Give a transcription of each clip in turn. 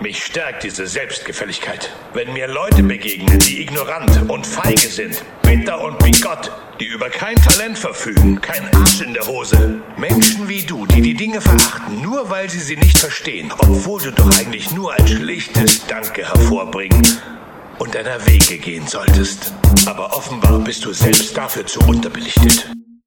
Mich stärkt diese Selbstgefälligkeit. Wenn mir Leute begegnen, die ignorant und feige sind, bitter und bigott, die über kein Talent verfügen, kein Arsch in der Hose. Menschen wie du, die die Dinge verachten, nur weil sie nicht verstehen, obwohl du doch eigentlich nur ein schlichtes Danke hervorbringen und deiner Wege gehen solltest. Aber offenbar bist du selbst dafür zu unterbelichtet.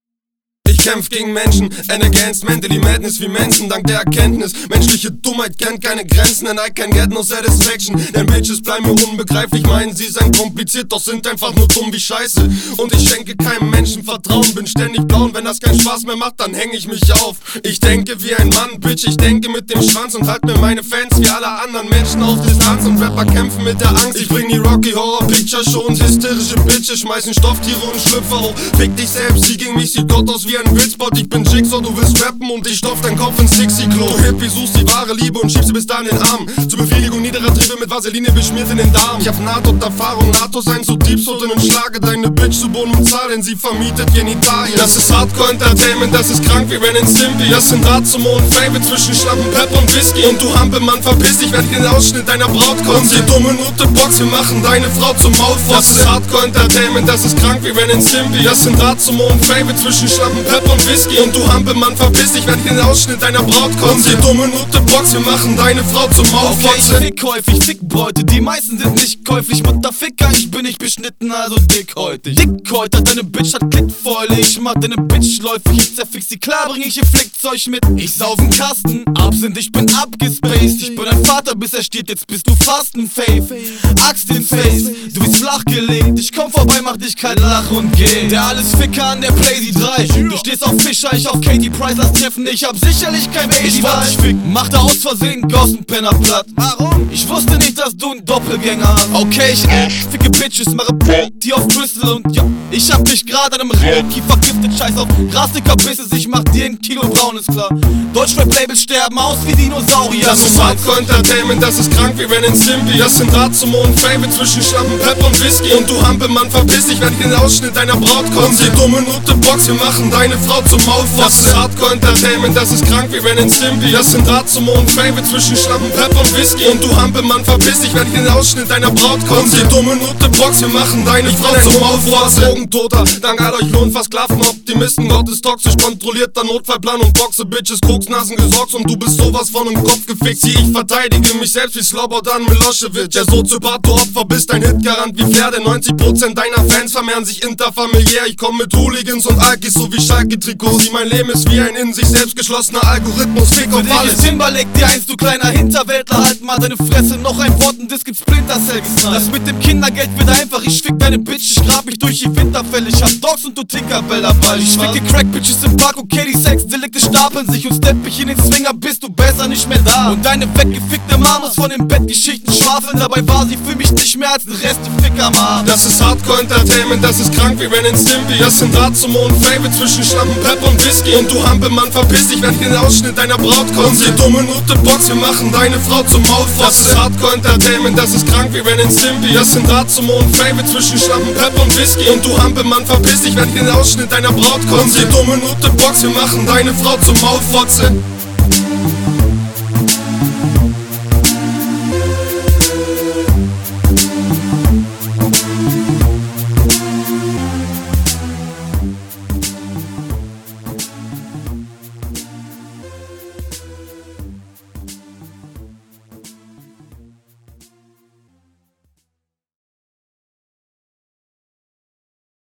Ich kämpf gegen Menschen, and against mentally madness wie Menschen, dank der Erkenntnis. Menschliche Dummheit kennt keine Grenzen, and I can get no satisfaction. Denn Bitches bleiben mir unbegreiflich, meinen sie seien kompliziert, doch sind einfach nur dumm wie Scheiße. Und ich schenke keinem Menschen Vertrauen, bin ständig down, wenn das keinen Spaß mehr macht, dann häng ich mich auf. Ich denke wie ein Mann, Bitch, ich denke mit dem Schwanz und halt mir meine Fans wie alle anderen Menschen auf Distanz. Und Rapper kämpfen mit der Angst, ich bring die Rocky Horror Picture Show und hysterische Bitches schmeißen Stofftiere und Schlüpfer hoch. Fick dich selbst, sie gegen mich sieht Gott aus wie ein Wildspot, ich bin Jigsaw, du willst rappen und ich stopf dein Kopf ins Dixie-Klo. Du Hippie suchst die wahre Liebe und schiebst sie bis da in den Arm. Zur Befriedigung niederer Triebe mit Vaseline beschmiert in den Darm. Ich hab Nahtoderfahrung, NATO sein so Diebsot und schlage deine Bitch zu Boden und zahl, denn sie vermietet Genitalien. Das ist Hardcore-Entertainment, das ist krank wie Ren and Stimpy. Das sind Draht zum Mond, Fave zwischen Schlappen, Pep und Whisky. Und du Hampelmann, verpiss dich, werd den Ausschnitt deiner Braut kommst. Die dumme Nutte Box, wir machen deine Frau zum Maulfotze. Das ist Hardcore-Entertainment, das ist krank wie Ren and Stimpy. Das sind Draht zum Mond, Fave zwischen Schlappen, Pep und Whisky. Und du Hampelmann, verpiss dich, wenn den Ausschnitt deiner Braut kommt. Die dumme Nutte Box, wir machen deine Frau zum Maulfotze. Okay, ich fick häufig Fickbeute, die meisten sind nicht käuflich. Mutterficker, ich bin nicht beschnitten, also dickhäutig. Dickhäuter, deine Bitch hat Klickfäule. Ich mach deine Bitch läufig, ich zerfix sie, klar bring ich ihr Flickzeug mit. Ich sauf einen Kasten, Absinth, ich bin abgespaced. Ich bin ein Vater, bis er steht, jetzt bist du fast ein Fave. Axt in Face, du bist flachgelegt. Ich komm vorbei, mach dich kalt, lach und geh. Der alles Ficker an der Playsee 3. Du stehst auf Fischer, ich auf Katie Price, lass treffen. Ich hab sicherlich kein Baby. Ich wollte dich ficken, machte aus Versehen Gossenpenner platt. Warum? Ich wusste nicht, dass du ein Doppelgänger hast. Okay, ich ficke Bitches, mache die auf Crystal und ja, ich hab dich grad an einem Rauki vergiftet. Scheiß auf Grasdicker-Bisses, ich mach dir ein Kilo braun, ist klar. Deutschrap-Labels sterben aus wie Dinosaurier. Das ist Hardcore-Entertainment, das ist krank wie Ren and Stimpy. Das sind Draht zum Mond, Fave zwischen Schlappen, Pep und Whisky. Und du Hampelmann, verpiss dich, wenn den Ausschnitt deiner Braut kommt. Die dumme Nutte Box, wir machen deine Frau zum Maulfotze. Das ist Hardcore-Entertainment, das ist krank wie Ren and Stimpy. Das sind Draht zum Mond, Fave zwischen Schlappen, Pep und Whisky. Und du Hampelmann, verpiss dich, wenn den Ausschnitt deiner Braut kommt. Die dumme Nutte Box, wir machen deine Frau zum Maulfotze. Drogentoter, dank all euch Lohnversklaven, Optimisten, Gott ist toxisch, kontrollierter Notfallplan und Boxe, Bitches, Koksnasen gesorgt und du bist sowas von im Kopf gefickt. Sie, ich verteidige mich selbst wie Slobodan Milosevic. Der Soziopath, du Opfer, bist ein Hitgarant wie Flair, denn 90% deiner Fans vermehren sich interfamiliär. Ich komm mit Hooligans und Alkis, so wie Schalke-Trikots. Sie, mein Leben ist wie ein in sich selbst geschlossener Algorithmus, Fick auf alles. Für dich Timberlake, dir eins, du kleiner Hinterwäldler, halt mal deine Fresse, noch ein Wort und das gibt Splinter Cell gesnallt. Das mit dem Kindergeld wird einfach, ich fick deine Bitch, ich grab mich durch die Winterfälle. Ich hab Dogs und du Tinkerbell Ball. Ich ficke Crack-Bitches im Park, okay, die Sexdelikte stapeln sich und stepp ich in den Zwinger, bist du besser nicht mehr da. Und deine weggefickte Mama von dem Bettgeschichten schwafeln, dabei war sie für mich nicht mehr als ein Resteficker, Mann. Das ist Hardcore-Entertainment, das ist krank wie Ren and Stimpy. Das sind Draht zum Mond, Fave zwischen Schlappen, Pep und Whisky. Und du Hampelmann, verpiss dich, wenn den Ausschnitt deiner Braut kommt. Die dumme Nutte Box, wir machen deine Frau zum Maulfotze. Das ist Hardcore-Entertainment, das ist krank wie Ren and Stimpy. Das sind Draht zum Mond, Fave zwischen Schlappen, Pep und Whisky. Und du Hampelmann, verpiss dich, wenn den Ausschnitt deiner Braut kommt. Die dumme Nutte Box, wir machen deine Frau zum Maulfotze.